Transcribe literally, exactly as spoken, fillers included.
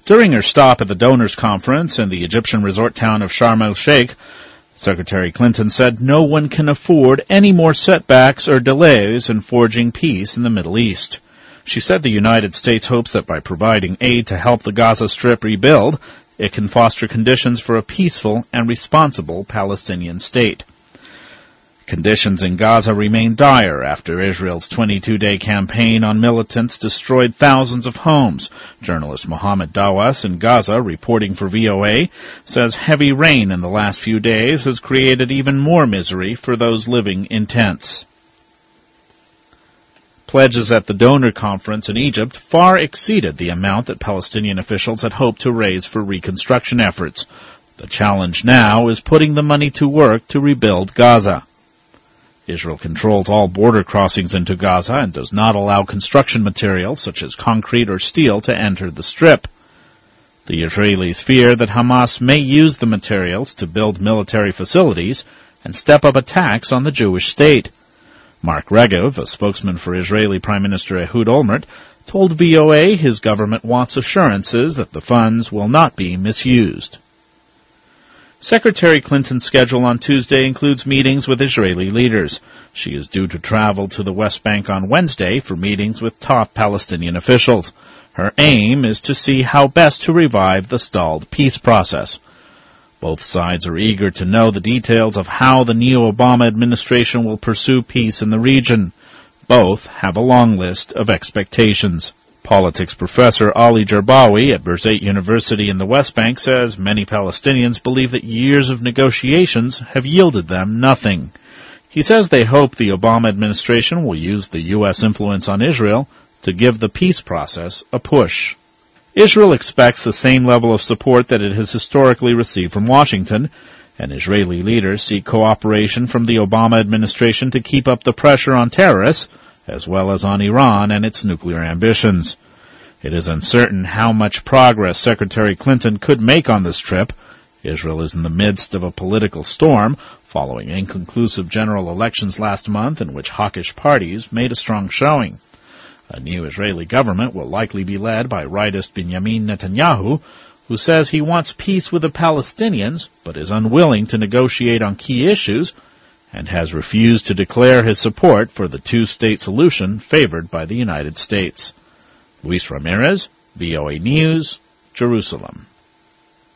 During her stop at the donors conference in the Egyptian resort town of Sharm el-Sheikh, Secretary Clinton said no one can afford any more setbacks or delays in forging peace in the Middle East. She said the United States hopes that by providing aid to help the Gaza Strip rebuild, it can foster conditions for a peaceful and responsible Palestinian state. Conditions in Gaza remain dire after Israel's twenty-two day campaign on militants destroyed thousands of homes. Journalist Mohammed Dawas in Gaza, reporting for V O A, says heavy rain in the last few days has created even more misery for those living in tents. Pledges at the donor conference in Egypt far exceeded the amount that Palestinian officials had hoped to raise for reconstruction efforts. The challenge now is putting the money to work to rebuild Gaza. Israel controls all border crossings into Gaza and does not allow construction materials such as concrete or steel to enter the Strip. The Israelis fear that Hamas may use the materials to build military facilities and step up attacks on the Jewish state. Mark Regev, a spokesman for Israeli Prime Minister Ehud Olmert, told V O A his government wants assurances that the funds will not be misused. Secretary Clinton's schedule on Tuesday includes meetings with Israeli leaders. She is due to travel to the West Bank on Wednesday for meetings with top Palestinian officials. Her aim is to see how best to revive the stalled peace process. Both sides are eager to know the details of how the new Obama administration will pursue peace in the region. Both have a long list of expectations. Politics professor Ali Jarbawi at Birzeit University in the West Bank says many Palestinians believe that years of negotiations have yielded them nothing. He says they hope the Obama administration will use the U S influence on Israel to give the peace process a push. Israel expects the same level of support that it has historically received from Washington, and Israeli leaders seek cooperation from the Obama administration to keep up the pressure on terrorists, as well as on Iran and its nuclear ambitions. It is uncertain how much progress Secretary Clinton could make on this trip. Israel is in the midst of a political storm following inconclusive general elections last month in which hawkish parties made a strong showing. A new Israeli government will likely be led by rightist Benjamin Netanyahu, who says he wants peace with the Palestinians but is unwilling to negotiate on key issues and has refused to declare his support for the two-state solution favored by the United States. Luis Ramirez, V O A News, Jerusalem.